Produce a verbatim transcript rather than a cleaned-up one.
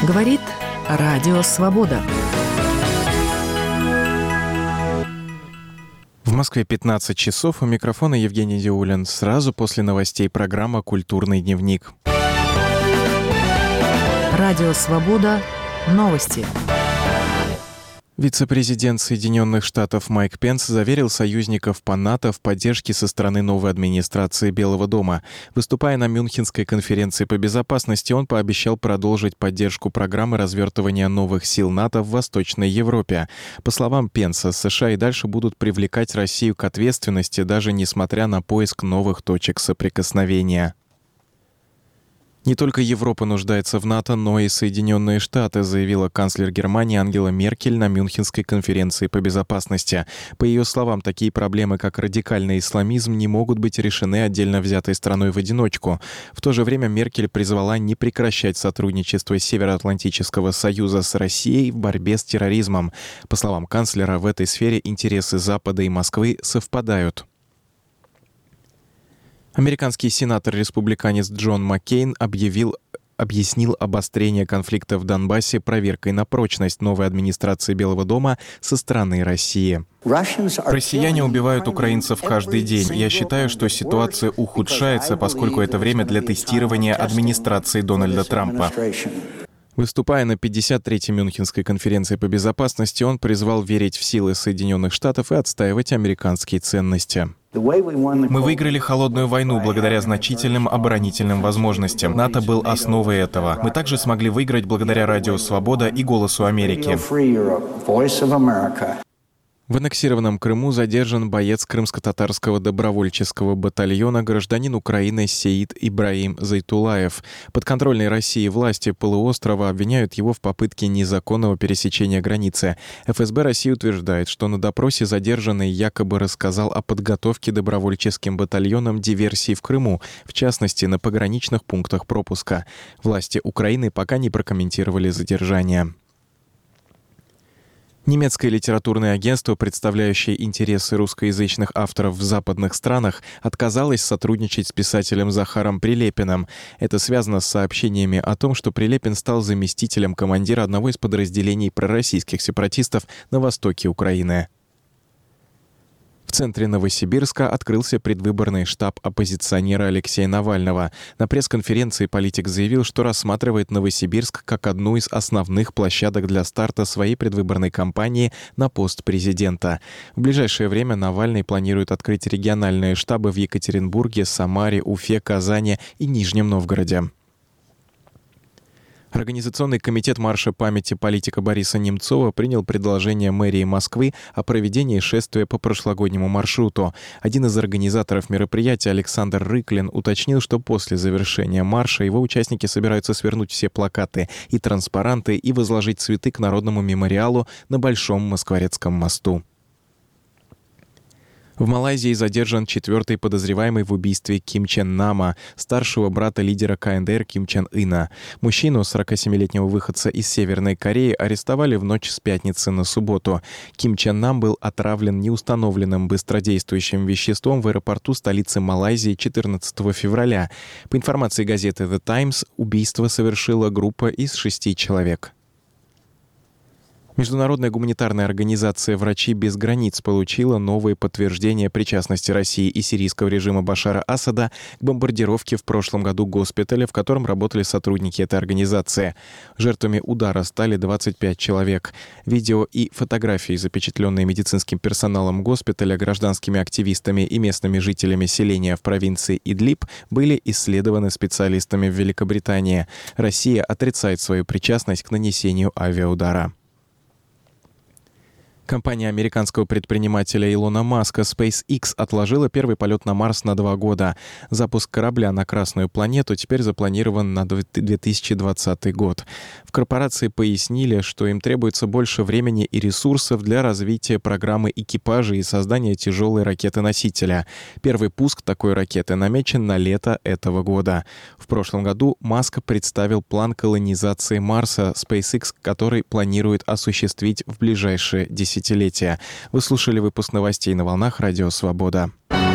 Говорит Радио Свобода. В Москве пятнадцать часов. У микрофона Евгений Диулин. Сразу после новостей программа «Культурный дневник». Радио Свобода. Новости. Вице-президент Соединенных Штатов Майк Пенс заверил союзников по НАТО в поддержке со стороны новой администрации Белого дома. Выступая на Мюнхенской конференции по безопасности, он пообещал продолжить поддержку программы развертывания новых сил НАТО в Восточной Европе. По словам Пенса, США и дальше будут привлекать Россию к ответственности, даже несмотря на поиск новых точек соприкосновения. Не только Европа нуждается в НАТО, но и Соединенные Штаты, заявила канцлер Германии Ангела Меркель на Мюнхенской конференции по безопасности. По ее словам, такие проблемы, как радикальный исламизм, не могут быть решены отдельно взятой страной в одиночку. В то же время Меркель призвала не прекращать сотрудничество Североатлантического союза с Россией в борьбе с терроризмом. По словам канцлера, в этой сфере интересы Запада и Москвы совпадают. Американский сенатор-республиканец Джон Маккейн объявил, объяснил обострение конфликта в Донбассе проверкой на прочность новой администрации Белого дома со стороны России. Россияне убивают украинцев каждый день. Я считаю, что ситуация ухудшается, поскольку это время для тестирования администрации Дональда Трампа. Выступая на пятьдесят третьей Мюнхенской конференции по безопасности, он призвал верить в силы Соединенных Штатов и отстаивать американские ценности. Мы выиграли холодную войну благодаря значительным оборонительным возможностям. НАТО был основой этого. Мы также смогли выиграть благодаря Радио Свобода и Голосу Америки. В аннексированном Крыму задержан боец крымско-татарского добровольческого батальона, гражданин Украины Сеид Ибраим Зайтулаев. Подконтрольные России власти полуострова обвиняют его в попытке незаконного пересечения границы. эф эс бэ России утверждает, что на допросе задержанный якобы рассказал о подготовке добровольческим батальоном диверсий в Крыму, в частности, на пограничных пунктах пропуска. Власти Украины пока не прокомментировали задержание. Немецкое литературное агентство, представляющее интересы русскоязычных авторов в западных странах, отказалось сотрудничать с писателем Захаром Прилепиным. Это связано с сообщениями о том, что Прилепин стал заместителем командира одного из подразделений пророссийских сепаратистов на востоке Украины. В центре Новосибирска открылся предвыборный штаб оппозиционера Алексея Навального. На пресс-конференции политик заявил, что рассматривает Новосибирск как одну из основных площадок для старта своей предвыборной кампании на пост президента. В ближайшее время Навальный планирует открыть региональные штабы в Екатеринбурге, Самаре, Уфе, Казани и Нижнем Новгороде. Организационный комитет марша памяти политика Бориса Немцова принял предложение мэрии Москвы о проведении шествия по прошлогоднему маршруту. Один из организаторов мероприятия, Александр Рыклин, уточнил, что после завершения марша его участники собираются свернуть все плакаты и транспаранты и возложить цветы к Народному мемориалу на Большом Москворецком мосту. В Малайзии задержан четвертый подозреваемый в убийстве Ким Чен Нама, старшего брата лидера ка эн дэ эр Ким Чен Ына. Мужчину, сорокасемилетнего выходца из Северной Кореи, арестовали в ночь с пятницы на субботу. Ким Чен Нам был отравлен неустановленным быстродействующим веществом в аэропорту столицы Малайзии четырнадцатого февраля. По информации газеты The Times, убийство совершила группа из шести человек. Международная гуманитарная организация «Врачи без границ» получила новые подтверждения причастности России и сирийского режима Башара Асада к бомбардировке в прошлом году госпиталя, в котором работали сотрудники этой организации. Жертвами удара стали двадцать пять человек. Видео и фотографии, запечатленные медицинским персоналом госпиталя, гражданскими активистами и местными жителями селения в провинции Идлиб, были исследованы специалистами в Великобритании. Россия отрицает свою причастность к нанесению авиаудара. Компания американского предпринимателя Илона Маска SpaceX отложила первый полет на Марс на два года. Запуск корабля на Красную планету теперь запланирован на две тысячи двадцатый год. В корпорации пояснили, что им требуется больше времени и ресурсов для развития программы экипажа и создания тяжелой ракеты-носителя. Первый пуск такой ракеты намечен на лето этого года. В прошлом году Маск представил план колонизации Марса SpaceX, который планирует осуществить в ближайшие десятилетия. Вы слушали выпуск новостей на волнах Радио Свобода.